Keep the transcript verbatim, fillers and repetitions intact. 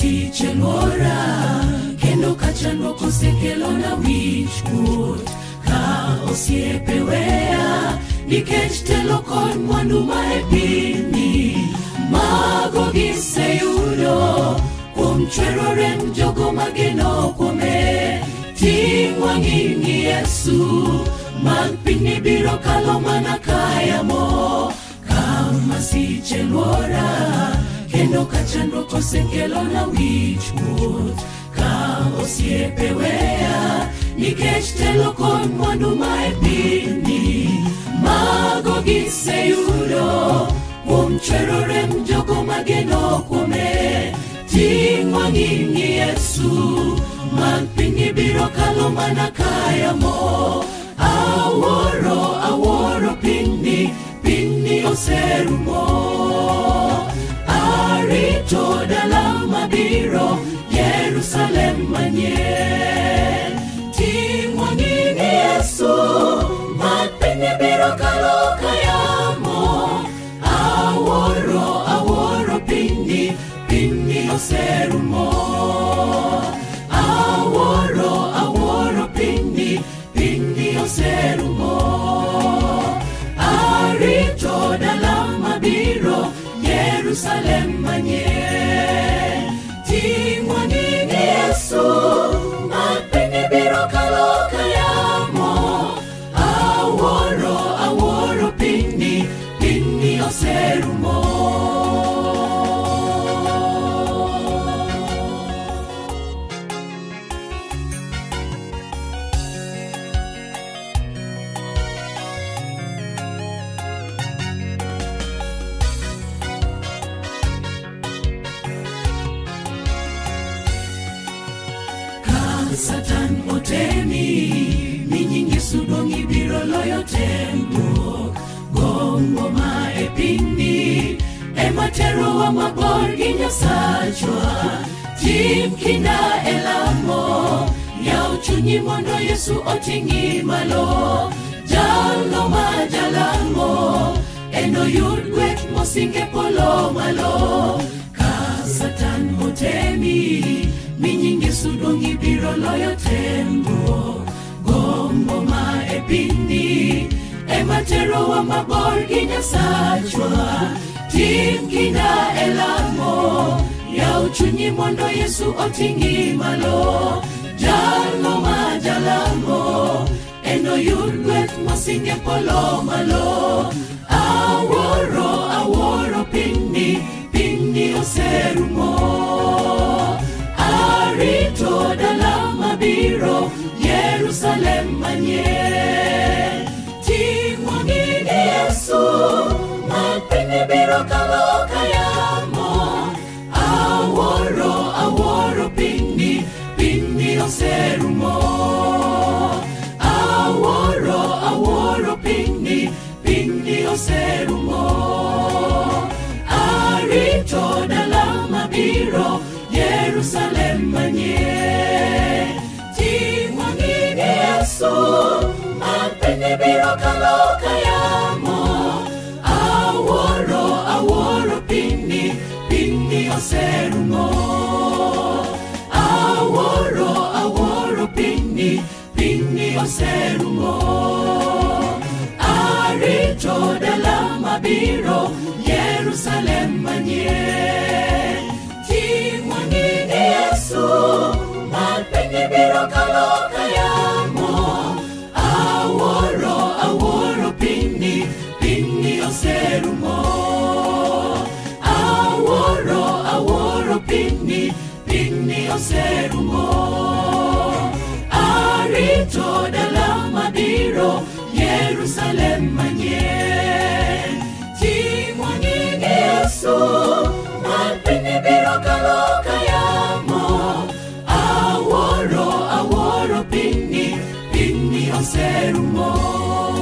masiche luora, kendo kachandruok osekelo na wich kuot. Ka osiepe weya nikech telo kod mwandu ma e piny, mago giseyudo kuom chwero rem jogo mageno kuome. Ting' wang'i ni Yesu, mag piny biro kalo mana kayamo. Ka masiche luora, kendo kachandruok osekelo na wich kuot. Ka osiepe weya nikech telo kod mwandu ma e piny, mago giseyudo kuom chwero rem jogo mageno kuome. Ting' wang'i ni Yesu, mag piny biro kalo mana kayamo. Awuoro, awuoro piny, piny oserumo. Arito dala mabiro, Jerusalem manyien. Ting' wang'i ni Yesu, mag piny biro kalo kayamo. Awuoro, awuoro piny, piny oserumo. Awuoro, awuoro piny, piny oserumo. Arito dala mabiro, Jerusalem manyien. Ting' wang'i ni Yesu, mag piny biro kalo kayamo. Awuoro, awuoro piny, piny oserumo. Satan otemi, minyingi sudongi biro loyo tembo. Gombo ma e piny, ema tero wa mabor gi Nyasachwa. Tim kinda e lamo, yaw chunyi mondo Yesu oting'i malo. Jalo ma jalamo, eno yud gweth mosinge polo malo. Ka Satan otemi, minyingi sudongi biro loyo tembo. Gombo ma e piny, ema tero wa mabor gi Nyasachwa. Tim kinda e lamo, yaw chunyi mondo Yesu oting'i malo. Jalo ma jalamo, eno yud gweth mosinge polo malo. Awuoro, awuoro piny, piny oserumo. Arito dala mabiro, Jerusalem manyien. Ting' wang'i ni Yesu, mag piny biro kalo kayamo. Awuoro, awuoro piny, piny oserumo. Awuoro, awuoro piny, piny oserumo. Arito dala mabiro, Jerusalem manyien. Ting' wang'i ni Yesu, mag piny biro kalo kayamo. Awuoro, awuoro piny, piny oserumo. Awuoro, awuoro piny, piny oserumo. Arito dala mabiro, Jerusalem manyien. Ting' wang'i ni Yesu, mag piny biro kalo kayamo. Awuoro, awuoro piny, piny oserumo. Awuoro, awuoro piny, piny oserumo. Arito dala mabiro, Jerusalem manyien. Ting' wang'i ni Yesu, mag piny biro kalo kayamo. Awuoro, awuoro piny, piny oserumo.